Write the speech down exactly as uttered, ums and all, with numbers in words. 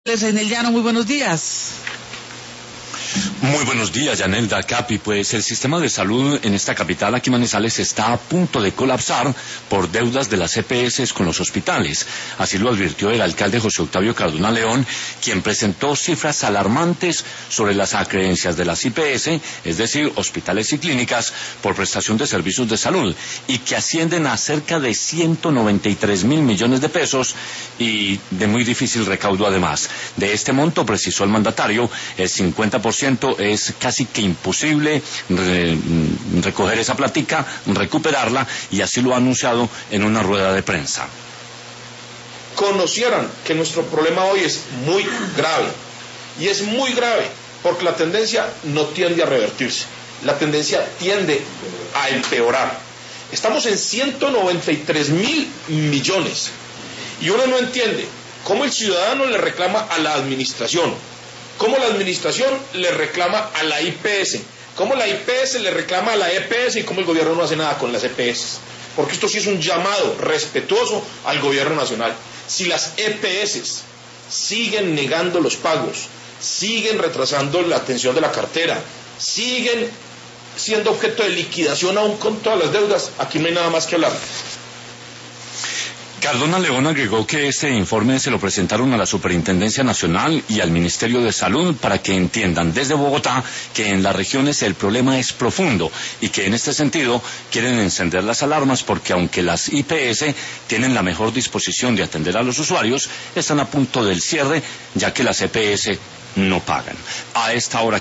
En el Llano, muy buenos días. Muy buenos días, Yanelda, Capi. Pues el sistema de salud en esta capital, aquí Manizales, está a punto de colapsar por deudas de las E P S con los hospitales. Así lo advirtió el alcalde José Octavio Cardona León, quien presentó cifras alarmantes sobre las acreencias de las I P S, es decir, hospitales y clínicas, por prestación de servicios de salud, y que ascienden a cerca de ciento noventa y tres mil millones de pesos y de muy difícil recaudo además. De este monto, precisó el mandatario, el cincuenta por ciento es casi que imposible re, recoger esa platica, recuperarla, y así lo ha anunciado en una rueda de prensa. Conocieran que nuestro problema hoy es muy grave, y es muy grave porque la tendencia no tiende a revertirse, la tendencia tiende a empeorar. Estamos en ciento noventa y tres mil millones, y uno no entiende cómo el ciudadano le reclama a la administración, cómo la administración le reclama a la I P S, cómo la I P S le reclama a la E P S y cómo el gobierno no hace nada con las E P S. Porque esto sí es un llamado respetuoso al gobierno nacional. Si las E P S siguen negando los pagos, siguen retrasando la atención de la cartera, siguen siendo objeto de liquidación aún con todas las deudas, aquí no hay nada más que hablar. Cardona León agregó que este informe se lo presentaron a la Superintendencia Nacional y al Ministerio de Salud para que entiendan desde Bogotá que en las regiones el problema es profundo y que en este sentido quieren encender las alarmas porque aunque las I P S tienen la mejor disposición de atender a los usuarios, están a punto del cierre ya que las E P S no pagan. A esta hora